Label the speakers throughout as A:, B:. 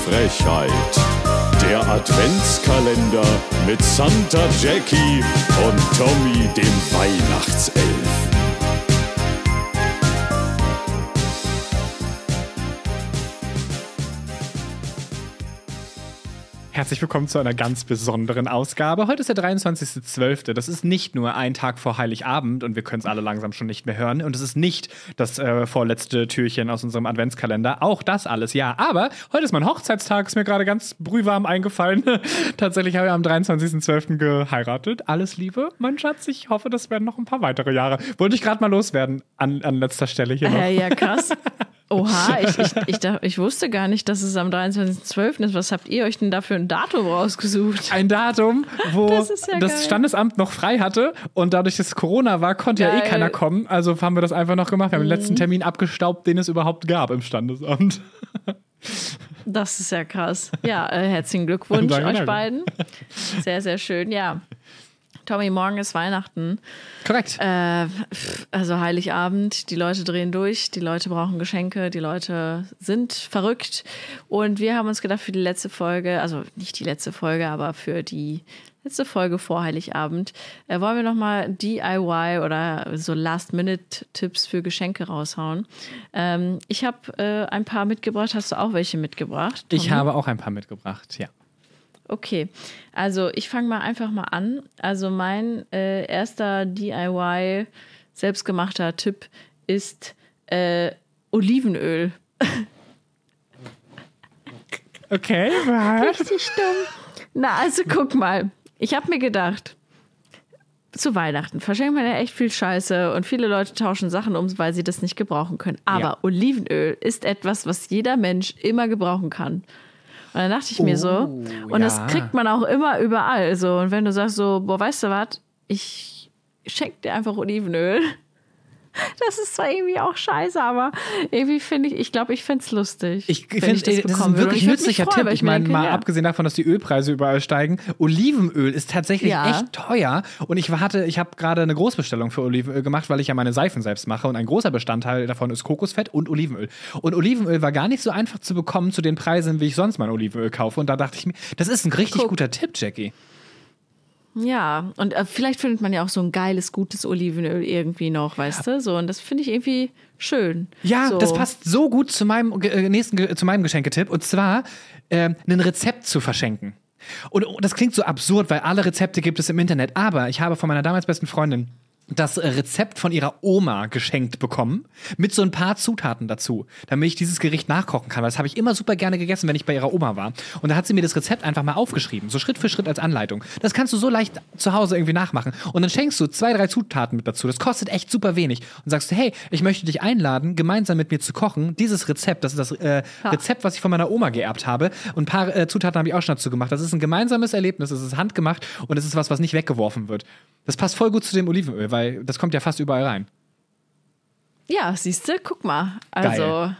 A: Frechheit. Der Adventskalender mit Santa Jackie und Tommy dem Weihnachtself.
B: Herzlich willkommen zu einer ganz besonderen Ausgabe. Heute ist der 23.12. Das ist nicht nur ein Tag vor Heiligabend und wir können es alle langsam schon nicht mehr hören. Und es ist nicht das vorletzte Türchen aus unserem Adventskalender. Auch das alles, ja. Aber heute ist mein Hochzeitstag, ist mir gerade ganz brühwarm eingefallen. Tatsächlich habe ich am 23.12. geheiratet. Alles Liebe, mein Schatz. Ich hoffe, das werden noch ein paar weitere Jahre. Wollte ich gerade mal loswerden an letzter Stelle hier noch.
C: Ja, krass. Oha, ich wusste gar nicht, dass es am 23.12. ist. Was habt ihr euch denn da für ein Datum rausgesucht?
B: Ein Datum, wo das
C: geil.
B: Standesamt noch frei hatte und dadurch, dass Corona war, konnte ja keiner kommen. Also haben wir das einfach noch gemacht. Wir haben den letzten Termin abgestaubt, den es überhaupt gab im Standesamt.
C: Das ist ja krass. Ja, herzlichen Glückwunsch euch beiden. Sehr, sehr schön, ja. Tommy, morgen ist Weihnachten.
B: Korrekt.
C: Also Heiligabend, die Leute drehen durch, die Leute brauchen Geschenke, die Leute sind verrückt. Und wir haben uns gedacht, für die letzte Folge, also nicht die letzte Folge, aber für die letzte Folge vor Heiligabend, wollen wir nochmal DIY oder so Last-Minute-Tipps für Geschenke raushauen. Ich habe ein paar mitgebracht. Hast du auch welche mitgebracht, Tommy?
B: Ich habe auch ein paar mitgebracht, ja.
C: Okay, also ich fange mal einfach mal an. Also mein erster DIY selbstgemachter Tipp ist Olivenöl.
B: Okay, was?
C: Richtig dumm. Na, also guck mal. Ich habe mir gedacht, zu Weihnachten verschenkt man ja echt viel Scheiße und viele Leute tauschen Sachen um, weil sie das nicht gebrauchen können. Aber Olivenöl ist etwas, was jeder Mensch immer gebrauchen kann. Und dann dachte ich mir so, und das kriegt man auch immer überall. So. Und wenn du sagst so, boah, weißt du was, ich schenke dir einfach Olivenöl. Das ist zwar irgendwie auch scheiße, aber irgendwie finde ich glaube, ich fände es lustig.
B: Ich finde, das ist ein wirklich nützlicher Tipp. Ich meine, mal abgesehen davon, dass die Ölpreise überall steigen, Olivenöl ist tatsächlich echt teuer. Und ich habe gerade eine Großbestellung für Olivenöl gemacht, weil ich ja meine Seifen selbst mache. Und ein großer Bestandteil davon ist Kokosfett und Olivenöl. Und Olivenöl war gar nicht so einfach zu bekommen zu den Preisen, wie ich sonst mein Olivenöl kaufe. Und da dachte ich mir, das ist ein richtig guter Tipp, Jackie.
C: Ja, und vielleicht findet man ja auch so ein geiles, gutes Olivenöl irgendwie noch, weißt du? So, und das finde ich irgendwie schön.
B: Ja,
C: so.
B: Das passt so gut zu meinem Geschenketipp. Und zwar ein Rezept zu verschenken. Und das klingt so absurd, weil alle Rezepte gibt es im Internet. Aber ich habe von meiner damals besten Freundin das Rezept von ihrer Oma geschenkt bekommen, mit so ein paar Zutaten dazu, damit ich dieses Gericht nachkochen kann, weil das habe ich immer super gerne gegessen, wenn ich bei ihrer Oma war. Und da hat sie mir das Rezept einfach mal aufgeschrieben, so Schritt für Schritt als Anleitung. Das kannst du so leicht zu Hause irgendwie nachmachen. Und dann schenkst du 2, 3 Zutaten mit dazu. Das kostet echt super wenig. Und sagst du, hey, ich möchte dich einladen, gemeinsam mit mir zu kochen. Dieses Rezept, das ist das Rezept, was ich von meiner Oma geerbt habe. Und ein paar Zutaten habe ich auch schon dazu gemacht. Das ist ein gemeinsames Erlebnis, es ist handgemacht und es ist was nicht weggeworfen wird. Das passt voll gut zu dem Olivenöl, weil das kommt ja fast überall rein.
C: Ja, siehst du, guck mal. Also,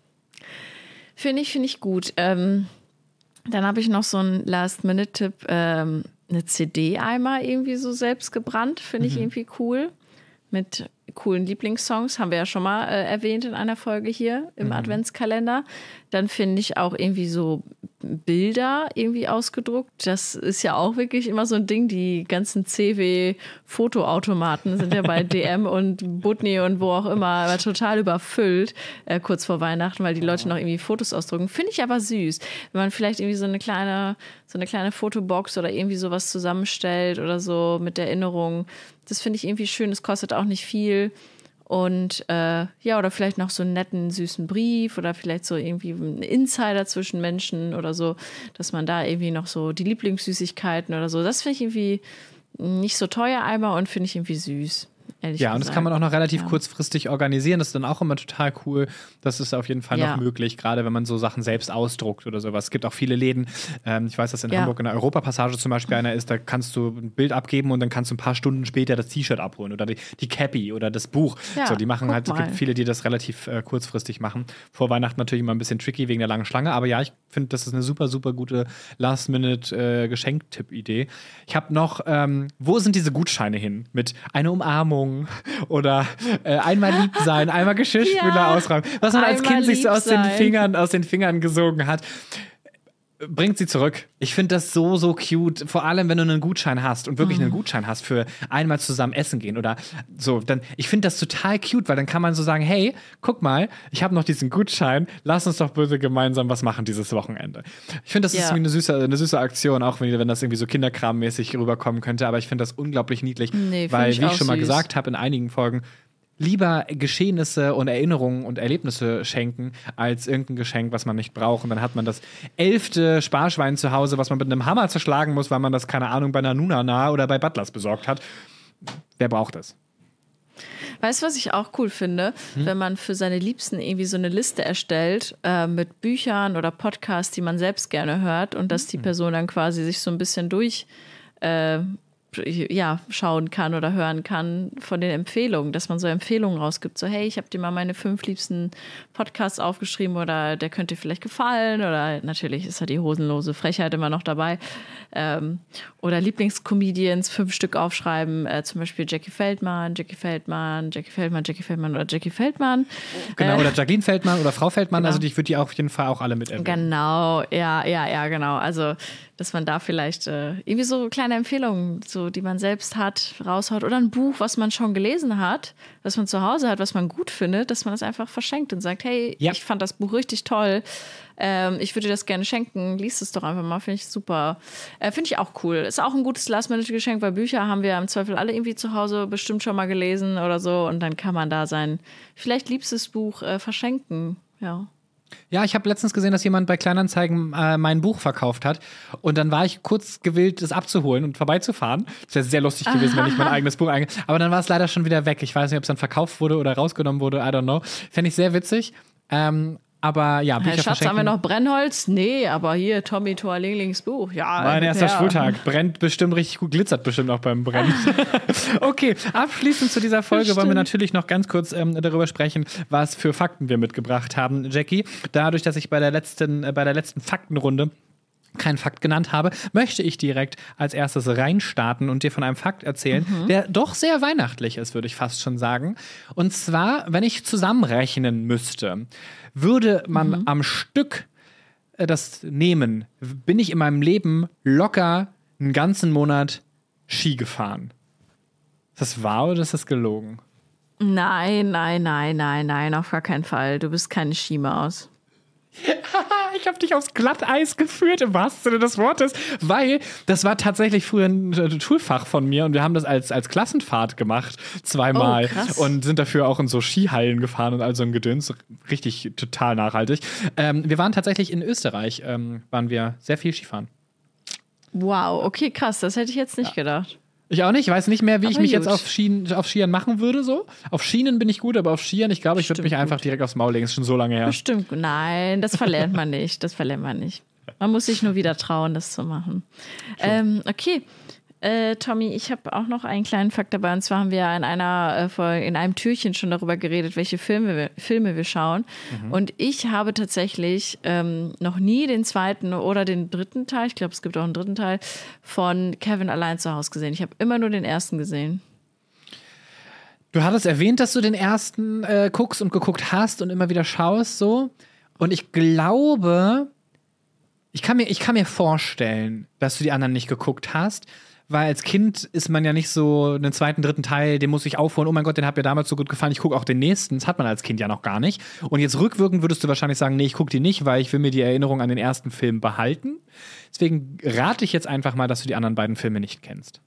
C: finde ich gut. Dann habe ich noch so einen Last-Minute-Tipp, eine CD einmal irgendwie so selbst gebrannt. Finde ich irgendwie cool. Mit coolen Lieblingssongs, haben wir ja schon mal erwähnt in einer Folge hier im Adventskalender. Dann finde ich auch irgendwie so Bilder irgendwie ausgedruckt. Das ist ja auch wirklich immer so ein Ding. Die ganzen CW-Fotoautomaten sind ja bei DM und Butni und wo auch immer total überfüllt, kurz vor Weihnachten, weil die Leute noch irgendwie Fotos ausdrucken. Finde ich aber süß. Wenn man vielleicht irgendwie so eine kleine Fotobox oder irgendwie sowas zusammenstellt oder so mit Erinnerung. Das finde ich irgendwie schön. Es kostet auch nicht viel. Und oder vielleicht noch so einen netten, süßen Brief oder vielleicht so irgendwie ein Insider zwischen Menschen oder so, dass man da irgendwie noch so die Lieblingssüßigkeiten oder so. Das finde ich irgendwie nicht so teuer einmal und finde ich irgendwie süß.
B: Ja, und das kann man auch noch relativ kurzfristig organisieren. Das ist dann auch immer total cool. Das ist auf jeden Fall noch möglich, gerade wenn man so Sachen selbst ausdruckt oder sowas. Es gibt auch viele Läden. Ich weiß, dass in Hamburg in der Europapassage zum Beispiel einer ist, da kannst du ein Bild abgeben und dann kannst du ein paar Stunden später das T-Shirt abholen oder die Cappy oder das Buch.
C: Ja,
B: so, die machen halt, es
C: mal.
B: gibt viele, die das relativ kurzfristig machen. Vor Weihnachten natürlich immer ein bisschen tricky wegen der langen Schlange, aber ja, ich finde, das ist eine super, super gute Last-Minute-Geschenk-Tipp-Idee. Ich habe noch, wo sind diese Gutscheine hin? Mit einer Umarmung oder einmal lieb sein, einmal Geschirrspüler ausräumen. Was man als Kind sich so aus den Fingern gesogen hat. bringt sie zurück. Ich finde das so cute. Vor allem, wenn du einen Gutschein hast und wirklich einen Gutschein hast für einmal zusammen essen gehen oder so. Dann, ich finde das total cute, weil dann kann man so sagen, hey, guck mal, ich habe noch diesen Gutschein. Lass uns doch bitte gemeinsam was machen dieses Wochenende. Ich finde, das ist irgendwie eine süße Aktion, auch wenn das irgendwie so kinderkrammäßig rüberkommen könnte. Aber ich finde das unglaublich niedlich, weil, wie ich schon mal gesagt habe in einigen Folgen, lieber Geschehnisse und Erinnerungen und Erlebnisse schenken, als irgendein Geschenk, was man nicht braucht. Und dann hat man das 11. Sparschwein zu Hause, was man mit einem Hammer zerschlagen muss, weil man das, keine Ahnung, bei einer Nunana oder bei Butlers besorgt hat. Wer braucht das?
C: Weißt du, was ich auch cool finde? Wenn man für seine Liebsten irgendwie so eine Liste erstellt mit Büchern oder Podcasts, die man selbst gerne hört und dass die Person dann quasi sich so ein bisschen schauen kann oder hören kann von den Empfehlungen, dass man so Empfehlungen rausgibt, so hey, ich habe dir mal meine 5 liebsten Podcasts aufgeschrieben oder der könnte dir vielleicht gefallen oder natürlich ist ja die hosenlose Frechheit immer noch dabei oder Lieblingscomedians 5 Stück aufschreiben, zum Beispiel Jackie Feldman oder Jackie Feldman.
B: Genau, oder Jacqueline Feldman oder Frau Feldman, genau. Also ich würde die auf jeden Fall auch alle mit erwähnen.
C: Genau, ja, genau, also dass man da vielleicht irgendwie so kleine Empfehlungen, so die man selbst hat, raushaut. Oder ein Buch, was man schon gelesen hat, was man zu Hause hat, was man gut findet, dass man das einfach verschenkt und sagt, hey, ich fand das Buch richtig toll. Ich würde dir das gerne schenken. Lies es doch einfach mal, finde ich super. Finde ich auch cool. Ist auch ein gutes Last-Minute-Geschenk, weil Bücher haben wir im Zweifel alle irgendwie zu Hause bestimmt schon mal gelesen oder so. Und dann kann man da sein vielleicht liebstes Buch verschenken. Ja.
B: Ja, ich habe letztens gesehen, dass jemand bei Kleinanzeigen mein Buch verkauft hat. Und dann war ich kurz gewillt, es abzuholen und vorbeizufahren. Das wäre sehr lustig gewesen, wenn ich mein eigenes Buch aber dann war es leider schon wieder weg. Ich weiß nicht, ob es dann verkauft wurde oder rausgenommen wurde. I don't know. Fände ich sehr witzig. Aber ja, Bücher
C: Schatz,
B: verschenken.
C: haben wir noch Brennholz? Nee, aber hier, Tommy Toalinglings Buch. Ja,
B: mein erster Schultag. Brennt bestimmt richtig gut, glitzert bestimmt auch beim Brennen. Okay, abschließend zu dieser Folge wollen wir natürlich noch ganz kurz darüber sprechen, was für Fakten wir mitgebracht haben, Jackie. Dadurch, dass ich bei der letzten Faktenrunde keinen Fakt genannt habe, möchte ich direkt als erstes reinstarten und dir von einem Fakt erzählen, der doch sehr weihnachtlich ist, würde ich fast schon sagen. Und zwar, wenn ich zusammenrechnen müsste, würde man am Stück das nehmen, bin ich in meinem Leben locker einen ganzen Monat Ski gefahren. Ist das wahr oder ist das gelogen?
C: Nein, auf gar keinen Fall. Du bist keine Skimaus.
B: Ich habe dich aufs Glatteis geführt, im wahrsten Sinne des Wortes, weil das war tatsächlich früher ein Schulfach von mir und wir haben das als Klassenfahrt gemacht, 2-mal.
C: Oh,
B: und sind dafür auch in so Skihallen gefahren und all so ein Gedöns, richtig total nachhaltig. Wir waren tatsächlich in Österreich, waren wir sehr viel Skifahren.
C: Wow, okay, krass, das hätte ich jetzt nicht gedacht.
B: Ich auch nicht. Ich weiß nicht mehr, wie
C: aber
B: ich mich
C: gut.
B: jetzt auf Skiern machen würde. So. Auf Schienen bin ich gut, aber auf Skiern, ich glaube, ich würde mich einfach direkt aufs Maul legen. Ist schon so lange her.
C: Bestimmt. Nein, das verlernt man nicht. Man muss sich nur wieder trauen, das zu machen. Okay. Tommy, ich habe auch noch einen kleinen Fakt dabei. Und zwar haben wir in einer Folge, in einem Türchen schon darüber geredet, welche Filme wir schauen. Und ich habe tatsächlich noch nie den 2. oder den 3. Teil, ich glaube, es gibt auch einen 3. Teil, von Kevin allein zu Hause gesehen. Ich habe immer nur den 1. gesehen.
B: Du hattest erwähnt, dass du den 1. guckst und geguckt hast und immer wieder schaust, so. Und ich glaube, ich kann mir vorstellen, dass du die anderen nicht geguckt hast. Weil als Kind ist man ja nicht so einen 2., 3. Teil, den muss ich aufholen. Oh mein Gott, den hat mir damals so gut gefallen. Ich gucke auch den nächsten. Das hat man als Kind ja noch gar nicht. Und jetzt rückwirkend würdest du wahrscheinlich sagen, nee, ich gucke die nicht, weil ich will mir die Erinnerung an den ersten Film behalten. Deswegen rate ich jetzt einfach mal, dass du die anderen beiden Filme nicht kennst.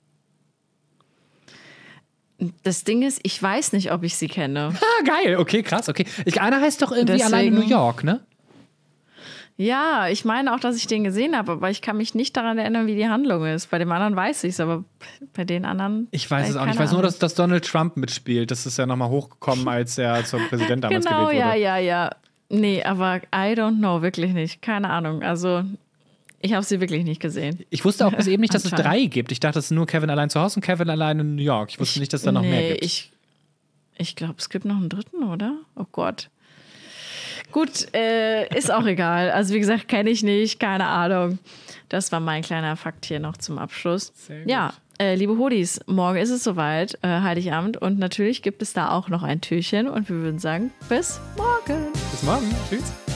C: Das Ding ist, ich weiß nicht, ob ich sie kenne.
B: Ah, geil. Okay, krass. Okay. Einer heißt doch irgendwie allein in New York, ne?
C: Ja, ich meine auch, dass ich den gesehen habe, aber ich kann mich nicht daran erinnern, wie die Handlung ist. Bei dem anderen weiß ich es, aber bei den anderen.
B: Ich weiß es auch nicht. Ich weiß nur, dass Donald Trump mitspielt. Das ist ja nochmal hochgekommen, als er zum Präsident damals gewählt wurde.
C: Genau, ja. Nee, aber I don't know, wirklich nicht. Keine Ahnung. Also, ich habe sie wirklich nicht gesehen.
B: Ich wusste auch bis eben nicht, dass es 3 gibt. Ich dachte, es ist nur Kevin allein zu Hause und Kevin allein in New York. Ich wusste nicht, dass es da noch mehr gibt.
C: Ich glaube, es gibt noch einen 3., oder? Oh Gott. Gut, ist auch egal. Also wie gesagt, kenne ich nicht, keine Ahnung. Das war mein kleiner Fakt hier noch zum Abschluss. Sehr gut. Ja, liebe Hodis, morgen ist es soweit, Heiligabend. Und natürlich gibt es da auch noch ein Türchen. Und wir würden sagen, bis morgen.
B: Bis morgen. Tschüss.